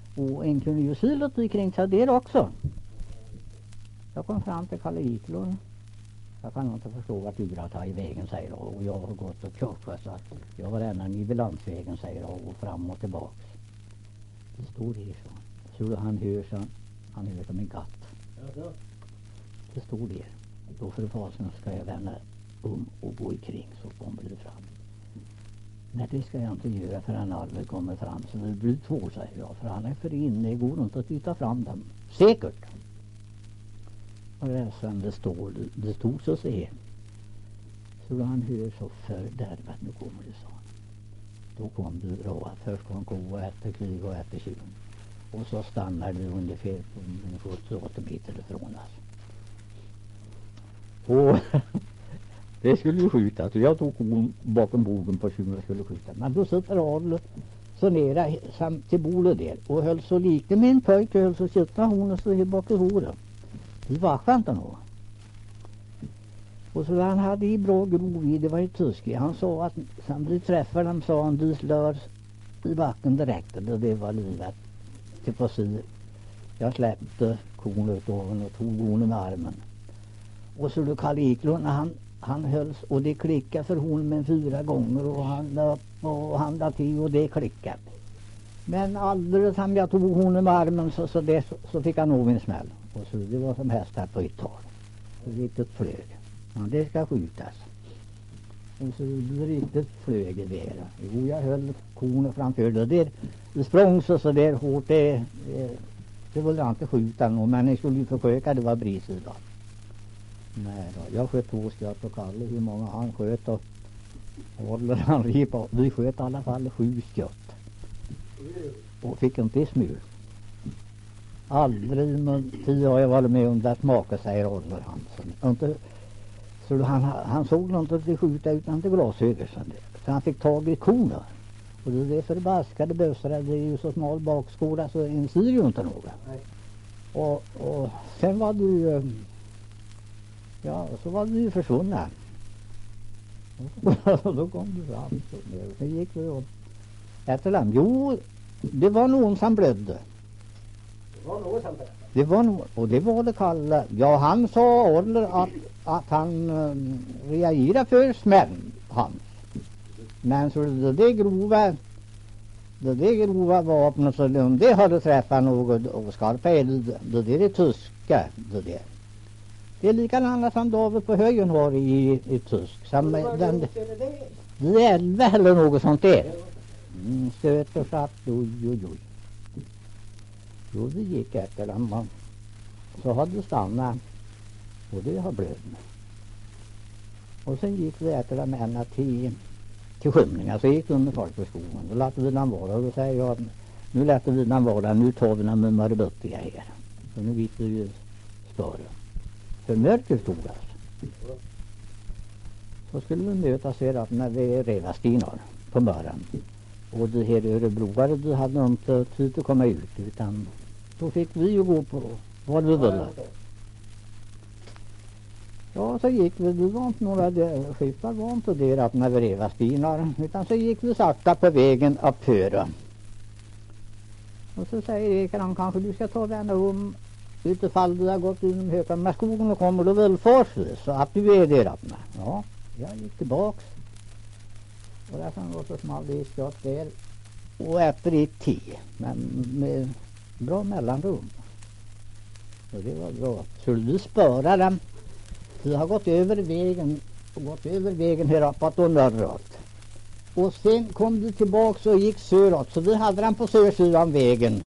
Och en kunde ju se lite kring sig där också. Jag kom fram till Kalle Wiklund. Jag kan inte förstå att du har tagit vägen, säger jag. Och jag har gått och kört så att jag var ända i landsvägen, säger jag. Och fram och tillbaks. Det stod det så. Så han hör som en katt. Det stod det. Då för fasen ska jag vända och gå ikring, så kommer det fram. Nej, det ska jag inte göra förrän Alve kommer fram. Så det blir två, säger jag. För han är för inne, det går inte att titta fram dem. Säkert. Och sen det stod så se. Så då han hör så fördärvat, nu kommer det, så. Då kom du då. Först kom ko och äter krig och äter tjun. Och så stannar du ungefär på 70-80 meter ifrån oss. Och det skulle ju skjutas. Jag tog kon bakom bogen på tjuren och skulle skjuta. Men då sitter Adel så nära till bordet där. Och höll så lite med en pojke, höll så kittna hon och så här bak i hodet. Det var skönt nog. Och så han hade i bra grov i, det var ju tysk. Han sa att sen vi träffade dem, sa han, du slår i backen direkt. Och det var livet. Till på sig. Jag släppte kon ut oven och tog hon med armen. Och så då Kalle Eklund, han hölls och det klickade för hon med 4 gånger och han löp och han la till och det klickade. Men alldeles som jag tog hon med armen så fick han nog en smäll. Och så det var som hästar på ett tag. Så riktigt flög. Ja, det ska skjutas. Och så det riktigt flög i vägen. Jo, jag höll korna framför det. Det sprang så där hårt. Det ville jag inte skjuta någon, men jag skulle ju försöka, det var bris idag. Nej då, jag sköt 2 skott och Kalle, hur många han sköt och håller han ripa. Vi sköt i alla fall 7 skott. Och fick inte smur. Aldrig med 10 har jag varit med om det smaka, säger Adler Hansson. Inte, så han såg inte att det skjuta utan till glasögon. Så han fick tag i korna. Och det är förbaskade bössor, det är ju så smal bakskåda så en ser ju inte något. Och sen var det ju, ja, så var det ju försvunna. Då kom du fram. Så gick vi upp efter dem. Jo, det var någon som blödde. Det var någon, och det var det Kalle. Ja, han sa Adler att han reagerade för smäll, han. Men så det grova vapnet, så det hade träffat något och skarpa eld. Det är det tyska, det är likadant som David på högen har i tysk. Det är 11 eller något sånt där. Stöt och satt, oj. Jo, det gick efter dem. Så hade det stannat. Och det har blöd. Och sen gick vi efter dem ända till skymningar. Så gick vi under folk på skogen. Då lät vi den vara. Och då säger jag, nu lät vi den vara. Nu tar vi den med marbuttiga här. Så nu vet vi ju större. För mörker stod där. Så skulle vi mötas här när vi reva stinar på morgonen. Och det här Örebrogare, det hade inte tid att komma ut, utan då fick vi ju gå på vad vi ville. Ja, så gick vi, det var inte några skiftar var inte där att när vi reva stinar, utan så gick vi sakta på vägen upp före. Och så säger Ekeran, kanske du ska ta vända om utifall du har gått inom hökan med skogen och kommer du väl forsvis, så att du är där uppe. Ja, jag gick tillbaks. Och där kan gå så small det skott där. Och efter ett 10. Men med bra mellanrum. Och det var bra. Så du spörar dem. Du har gått över vägen här uppåt och norrut. Och sen kom du tillbaks och gick söråt. Så vi hade den på sösidan vägen.